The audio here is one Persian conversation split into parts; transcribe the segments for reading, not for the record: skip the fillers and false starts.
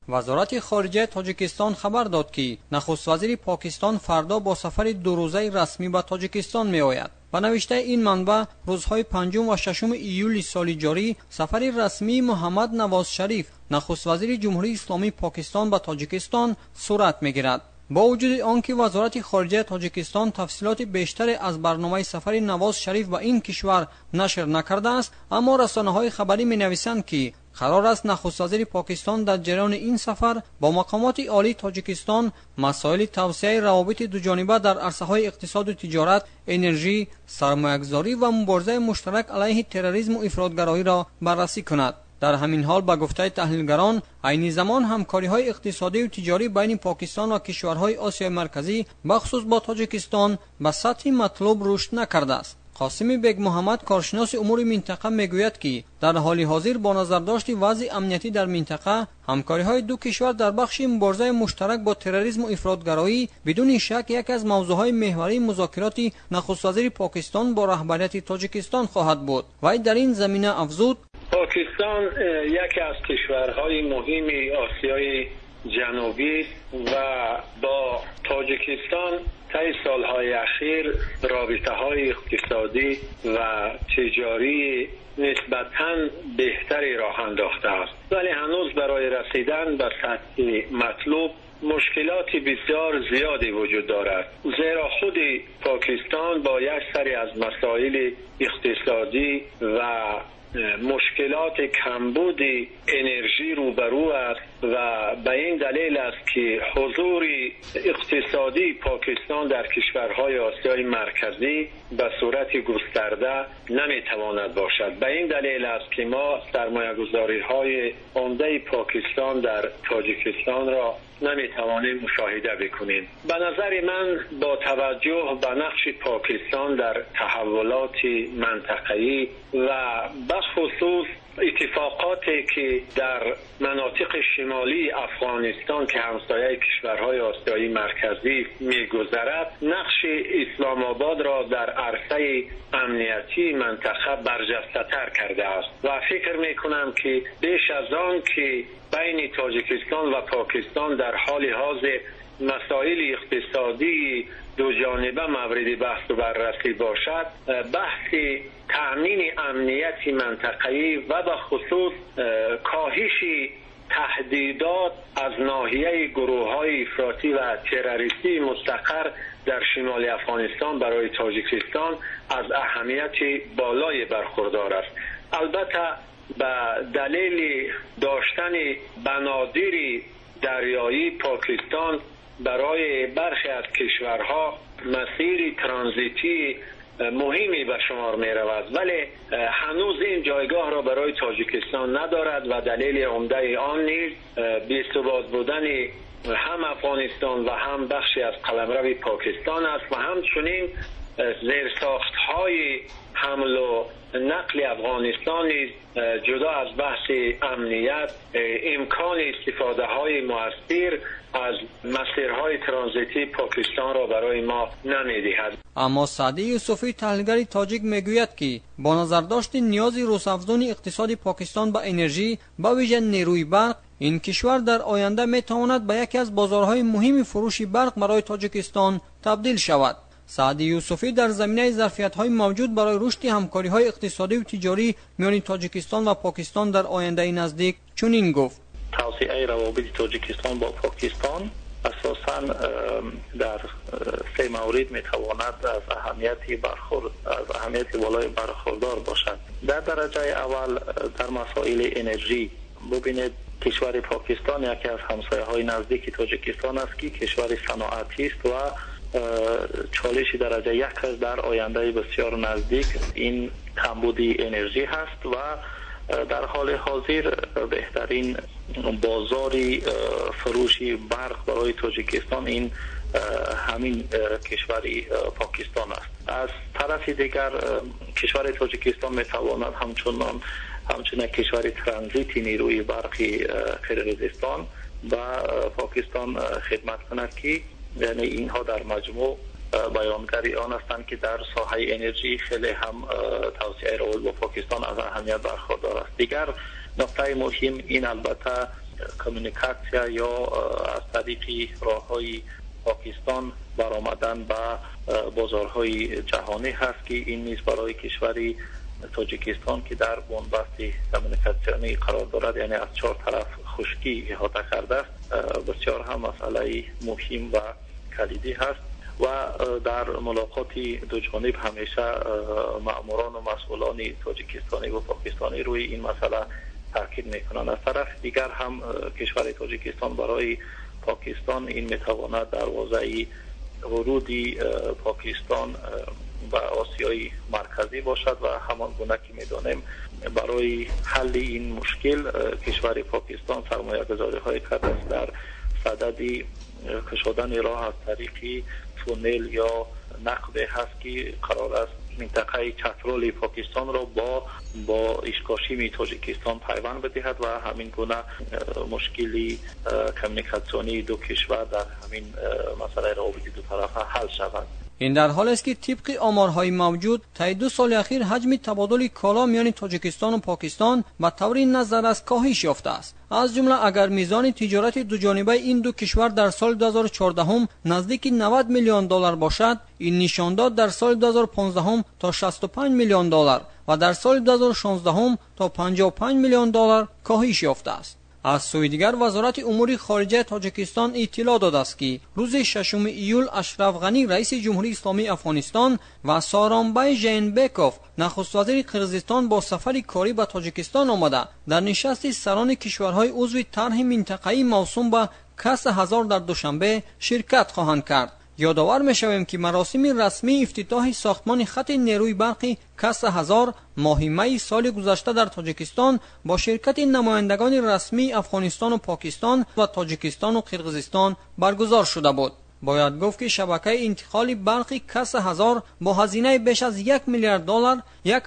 وزارت خارجه تاجیکستان خبر داد که نخست وزیر پاکستان فردا با سفر 2 روزه رسمی به تاجیکستان می آید. به نوشته این منبع روزهای 5 و 6 ایول سال جاری سفر رسمی محمد نواز شریف نخست وزیر جمهوری اسلامی پاکستان به تاجیکستان صورت می گیرد. با وجود آنکه وزارت خارجه تاجیکستان تفصیلات بیشتر از برنامه سفر نواز شریف به این کشور نشر نکرده است، اما رسانه‌های خبری می‌نویسند که قرار است نخست وزیر پاکستان در جریان این سفر با مقامات عالی تاجیکستان مسائل توسعه روابط دوجانبه در عرصه‌های اقتصاد و تجارت، انرژی، سرمایه‌گذاری و مبارزه مشترک علیه تروریسم و افراطگرایی را بررسی کند. در همین حال به گفته تحلیلگران عین زمان همکاری‌های اقتصادی و تجاری بین پاکستان و کشورهای آسیای مرکزی بخصوص با تاجیکستان به سطح مطلوب رشد نکرده است. قاسم بیگ محمد کارشناس امور منطقه میگوید که در حال حاضر با نظر داشت وضع امنیتی در منطقه همکاری‌های دو کشور در بخش مبارزه مشترک با تروریسم و افراطگرایی بدون شک یک از موضوعهای محوری مذاکرات نخست وزیر پاکستان با رهبریت تاجیکستان خواهد بود. وی در این زمینه افزود: پاکستان یکی از کشورهای مهم آسیای جنوبی و با تاجیکستان طی سالهای اخیر رابطه‌های اقتصادی و تجاری نسبتاً بهتری راه انداخته است، ولی هنوز برای رسیدن به سطح مطلوب مشکلات بسیار زیادی وجود دارد، زیرا خود پاکستان با یک سری از مسائل اقتصادی و مشکلات کمبود انرژی روبرو است و به این دلیل است که حضور اقتصادی پاکستان در کشورهای آسیای مرکزی به صورت گسترده نمیتواند باشد. به این دلیل است که ما سرمایه‌گذاری‌های عمده پاکستان در تاجیکستان را نمیتوانیم مشاهده بکنیم. به نظر من با توجه به نقش پاکستان در تحولات منطقه‌ای و بخصوص اتفاقاتی که در مناطق شمالی افغانستان که همسایه کشورهای آسیایی مرکزی می‌گذرد، نقش اسلام آباد را در عرصه امنیتی منطقه برجسته‌تر کرده است و فکر می‌کنم که بیش از آن که بین تاجیکستان و پاکستان در حال حاضر مسائل اقتصادی دو جانبه مورد بحث و بررسی باشد، بحث تأمین امنیت منطقه‌ای و به خصوص کاهش تهدیدات از ناحیه گروه‌های افراطی و تروریستی مستقر در شمال افغانستان برای تاجیکستان از اهمیت بالای برخوردار است. البته به دلیل داشتن بنادر دریایی پاکستان برای برخی از کشورها مسیر ترانزیتی مهمی به شمار می رود، ولی هنوز این جایگاه را برای تاجیکستان ندارد و دلیل عمده آن نیز بی‌ثبات بودن هم افغانستان و هم بخشی از قلمرو پاکستان است و همچنین زیرساخت‌های حمل و نقل افغانستان جدا از بحث امنیت امکان استفاده های مؤثر از مسیرهای ترانزیتی پاکستان را برای ما نمی‌دهد. اما سعدی یوسفی تحلیلگر تاجیک میگوید که با نظر داشت نیاز روزافزون اقتصاد پاکستان به انرژی به ویژه نیروی برق، این کشور در آینده میتواند به یکی از بازارهای مهم فروش برق برای تاجیکستان تبدیل شود. سعدی یوسفی در زمینه ظرفیت‌های موجود برای رشد همکاری‌های اقتصادی و تجاری میان تاجیکستان و پاکستان در آینده نزدیک چنین گفت: توسعه روابط تاجیکستان با پاکستان اساساً در سه مورد میتواند از اهمیت بالای برخوردار باشد. در درجه اول در مسائل انرژی ببینید کشور پاکستان یکی از همسایه‌های نزدیک تاجیکستان است که کشور صنعتی است و چالش درجه یک در آینده بسیار نزدیک این کمبود انرژی هست و در حال حاضر بهترین بازاری فروش برق برای تاجیکستان این همین کشور پاکستان است. از طرف دیگر کشور تاجیکستان میتواند همچنین کشور ترانزیت نیروی برقی قرقیزستان و پاکستان خدمت کند که یعنی اینها در مجموع بیانگری آن هستند که در ساحه انرژی خیلی هم توسعه روابط با پاکستان از اهمیت برخوردار است. دیگر نکته مهم این البته کمیونیکاسیا یا از طریق راههای پاکستان برآمدن به بازارهای جهانی هست که این نیز برای کشوری تاجیکستان که در بنبست کمیونیکاسیونی قرار دارد، یعنی از 4 طرف خشکی احاطه کرده است، بسیار هم مسئله مهم و کلیدی هست. و در ملاقات دو جانب همیشه مأموران و مسئولان تاجیکستانی و پاکستانی روی این مسئله تاکید میکنند. از طرف دیگر هم کشور تاجیکستان برای پاکستان این میتواند دروازه ورودی پاکستان و آسیای مرکزی باشد و همان گونه که میدانیم برای حل این مشکل کشور پاکستان سرمایه‌گذاری های کرده است در صدد کشودن راه از طریق تونل یا نقب هست که قرار است منطقه چترال پاکستان را با اشکاشیم تاجیکستان پیوند بدهد و همین گونه مشکلی کمیونیکاسیونی دو کشور در همین مسئله روابط دو طرفه حل شود. این در حال است که طبق آمارهای موجود طی 2 سال اخیر حجم تبادل کالا میان تاجیکستان و پاکستان به طور نظر از کاهش یافته است. از جمله اگر میزان تجارت دو جانبه این دو کشور در سال 2014 نزدیک 90 میلیون دلار باشد، این نشان داد در سال 2015 تا 65 میلیون دلار و در سال 2016 تا 55 میلیون دلار کاهش یافته است. از سوی دیگر وزارت امور خارجه تاجیکستان اطلاع داده است که روز 6 ایول اشرف غنی رئیس جمهوری اسلامی افغانستان و سارانبای ژینبکوف نخست وزیر قرقیزستان با سفر کاری به تاجیکستان آمده در نشست سران کشورهای عضو طرح منطقه‌ای موسوم به کاس هزار در دوشنبه شرکت خواهند کرد. یادآور می‌شویم که مراسم رسمی افتتاح ساختمان خط نیروی برقی کاس هزار ماه می سال گذشته در تاجیکستان با شرکت نمایندگان رسمی افغانستان و پاکستان و تاجیکستان و قرقیزستان برگزار شده بود. باید گفت که شبکه انتقال برقی کاس هزار با هزینه بیش از 1 میلیارد دلار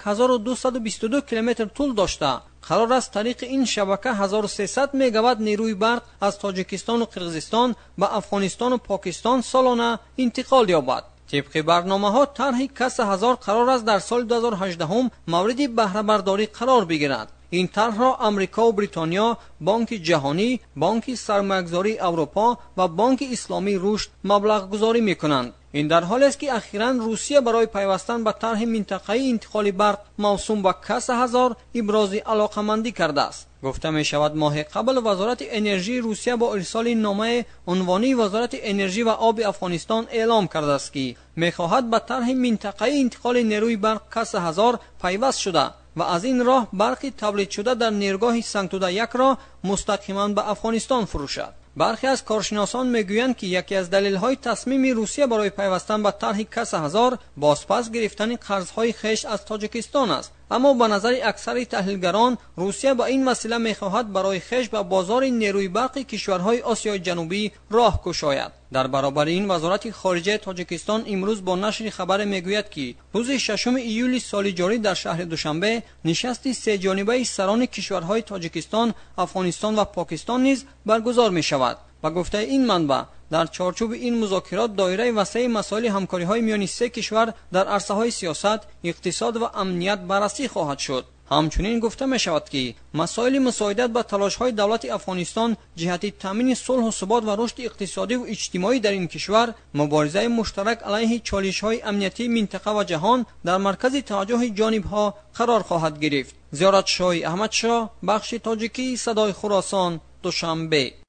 1222 کیلومتر طول داشته. قرار است طریق این شبکه 1300 مگاوات نیروی برق از تاجیکستان و قرقیزستان به افغانستان و پاکستان سالانه انتقال یابد. طبق برنامه‌ها طرح کاس هزار قرار است در سال 2018 مورد بهره برداری قرار بگیرد. این طرح را امریکا و بریتانیا، بانک جهانی، بانک سرمایه‌گذاری اروپا و بانک اسلامی رشد مبلغ گذاری می‌کنند. این در حالی است که اخیراً روسیه برای پیوستن به طرح منطقه‌ای انتقال برق موسوم به کاس هزار ابراز علاقه‌مندی کرده است. گفته می شود ماه قبل وزارت انرژی روسیه با ارسال نامه عنوانی وزارت انرژی و آب افغانستان اعلام کرده است که می‌خواهد به طرح منطقه‌ای انتقال نیروی برق کاس هزار پیوست شده و از این راه برق تولید شده در نیرگاه سنگتوده 1 را مستقیما به افغانستان فروشد. برخی از کارشناسان میگویند که یکی از دلایل تصمیم روسیه برای پیوستن به طرح کاس هزار بازپس گرفتن قرضهای خویش از تاجیکستان است. اما به نظر اکثر تحلیلگران روسیه با این مسئله می‌خواهد برای خویش به بازار نیروی برق کشورهای آسیای جنوبی راه گشاید. در برابر این وزارت خارجه تاجیکستان امروز با نشر خبر میگوید که روز 6 ایول سال جاری در شهر دوشنبه نشست 3 جانبه سران کشورهای تاجیکستان، افغانستان و پاکستان نیز برگزار می‌شود. و گفته این منبع در چارچوب این مذاکرات دایره وسیع مسائل همکاری‌های میان 3 کشور در عرصه‌های سیاست، اقتصاد و امنیت بررسی خواهد شد. همچنین گفته می شود که مسائل مساعدت به تلاش‌های دولت افغانستان جهت تامین صلح و ثبات و رشد اقتصادی و اجتماعی در این کشور، مبارزه مشترک علیه چالش‌های امنیتی منطقه و جهان در مرکز توجه جانب‌ها قرار خواهد گرفت. زیارت شاه احمد شاه، بخش تاجیکی صدای خراسان، دوشنبه.